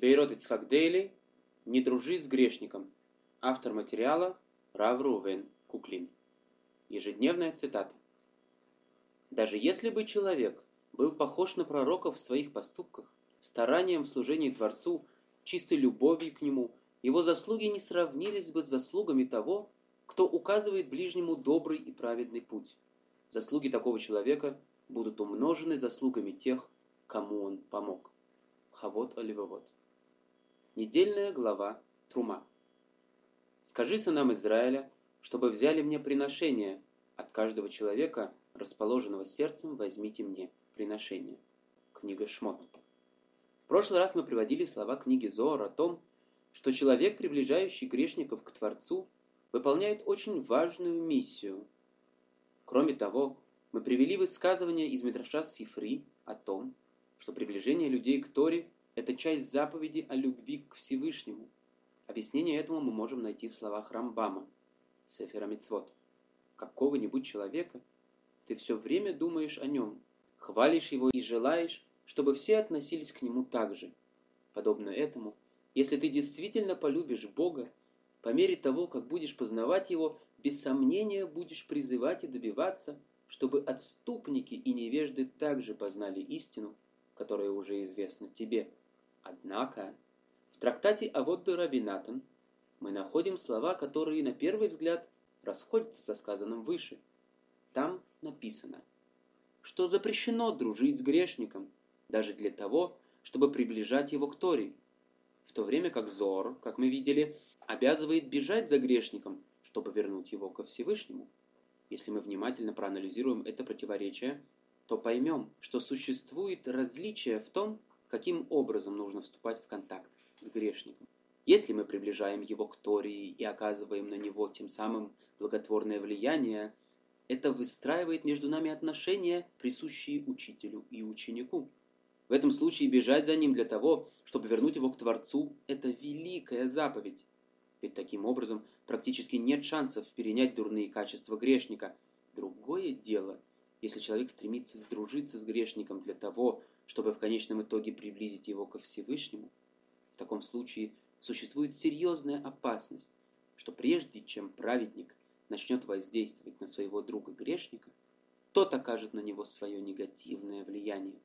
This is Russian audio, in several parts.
Бейрот Ицхак Дейли. Не дружи с грешником. Автор материала Рав Рувен Куклин. Ежедневная цитата. Даже если бы человек был похож на пророка в своих поступках, старанием в служении Творцу, чистой любовью к Нему, его заслуги не сравнились бы с заслугами того, кто указывает ближнему добрый и праведный путь. Заслуги такого человека будут умножены заслугами тех, кому он помог. Хавот Оливовод. Недельная глава Трума. Скажи сынам Израиля, чтобы взяли мне приношение. От каждого человека, расположенного сердцем, возьмите мне приношение. Книга Шмот. В прошлый раз мы приводили слова книги Зоар о том, что человек, приближающий грешников к Творцу, выполняет очень важную миссию. Кроме того, мы привели высказывание из Мидраша Сифри о том, что приближение людей к Торе – это часть заповеди о любви к Всевышнему. Объяснение этому мы можем найти в словах Рамбама, Сефер ха-Мицвот. Какого-нибудь человека ты все время думаешь о нем, хвалишь его и желаешь, чтобы все относились к нему так же. Подобно этому, если ты действительно полюбишь Бога, по мере того, как будешь познавать Его, без сомнения будешь призывать и добиваться, чтобы отступники и невежды также познали истину, которая уже известна тебе. Однако, в трактате Авот де-Раби Натан мы находим слова, которые на первый взгляд расходятся со сказанным выше. Там написано, что запрещено дружить с грешником, даже для того, чтобы приближать его к Торе, в то время как Зоар, как мы видели, обязывает бежать за грешником, чтобы вернуть его ко Всевышнему. Если мы внимательно проанализируем это противоречие, то поймем, что существует различие в том, каким образом нужно вступать в контакт с грешником. Если мы приближаем его к Торе и оказываем на него тем самым благотворное влияние, это выстраивает между нами отношения, присущие учителю и ученику. В этом случае бежать за ним для того, чтобы вернуть его к Творцу, это великая заповедь. Ведь таким образом практически нет шансов перенять дурные качества грешника. Другое дело, если человек стремится сдружиться с грешником для того, чтобы в конечном итоге приблизить его ко Всевышнему. В таком случае существует серьезная опасность, что прежде чем праведник начнет воздействовать на своего друга-грешника, тот окажет на него свое негативное влияние.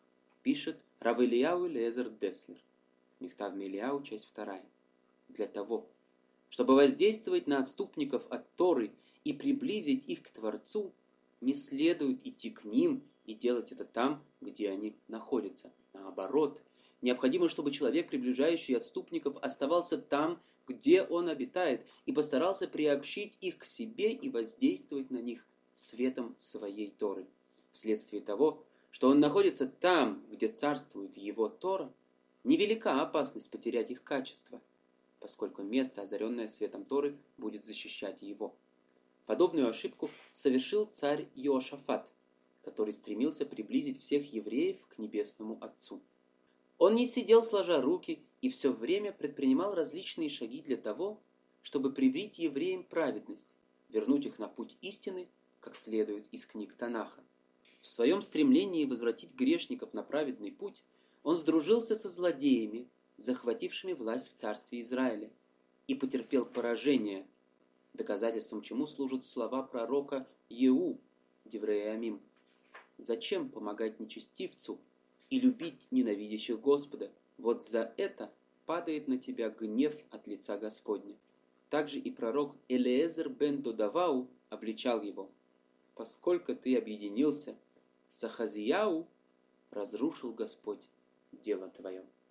Пишет Рав Элияу Элиэзер Деслер, Михтав Меэлияу, часть 2. Для того, чтобы воздействовать на отступников от Торы и приблизить их к Творцу, не следует идти к ним и делать это там, где они находятся. Наоборот, необходимо, чтобы человек, приближающий отступников, оставался там, где он обитает, и постарался приобщить их к себе и воздействовать на них светом своей Торы. Вследствие того, что он находится там, где царствует его Тора, невелика опасность потерять их качество, поскольку место, озаренное светом Торы, будет защищать его. Подобную ошибку совершил царь Иошафат, который стремился приблизить всех евреев к Небесному Отцу. Он не сидел сложа руки и все время предпринимал различные шаги для того, чтобы привить евреям праведность, вернуть их на путь истины, как следует из книг Танаха. В своем стремлении возвратить грешников на праведный путь, он сдружился со злодеями, захватившими власть в царстве Израиля, и потерпел поражение, доказательством чему служат слова пророка Еу, Деврей Амим. «Зачем помогать нечестивцу и любить ненавидящих Господа? Вот за это падает на тебя гнев от лица Господня». Также и пророк Элиэзер бен Додавау обличал его. «Поскольку ты объединился с Ахазияу, разрушил Господь дело твое».